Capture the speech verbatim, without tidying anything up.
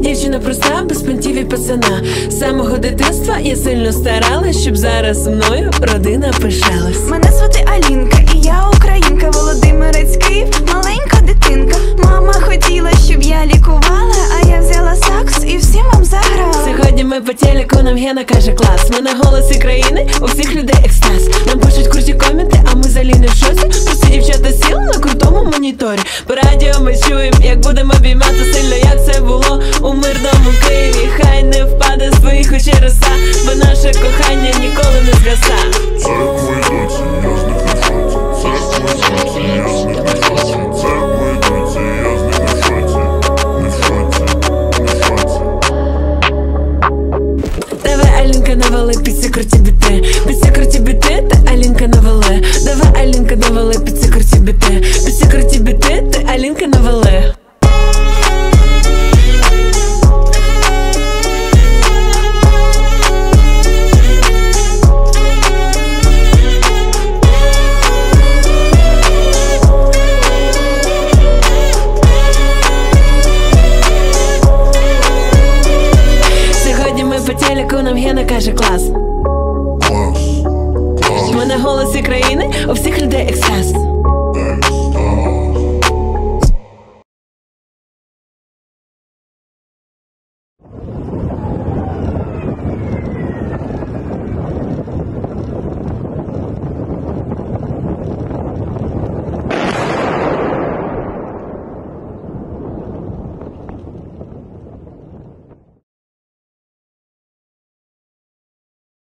Дівчина проста, без понтів і пацана. З самого дитинства я сильно старалась, щоб зараз мною родина пишалась. Мене звати Алінка, і я українка. Володимирець, Київ, маленька дитинка. Мама хотіла, щоб я лікувала, а я взяла сакс і всім вам заграла. Сьогодні ми по телеку, нам Гена каже клас. Ми на голосі країни, у всіх людей екстаз. Нам пишуть круті коменти, а ми взагалі не в шоці. Просто дівчата сіл на крутому моніторі. По радіо ми чуємо, як будемо обіймати сильно, як це було у мирному Києві. Хай не впаде з твоїх очей роса, бо наше кохання ніколи не згаса. Це мої доці, я з них не в шоці. Це мої доці, я з них не в шоці. Це мої доці, я з них не в шоці. Не в шоці, не в шоці. Давай, Алінка, навали під ці круті біти. Під ці круті біти, та Алінка навали. Давай, Алінка, навали під ці круті біти. Під ці круті біти, та Алінка навали. Сьогодні ми по телеку, нам Гена каже клас.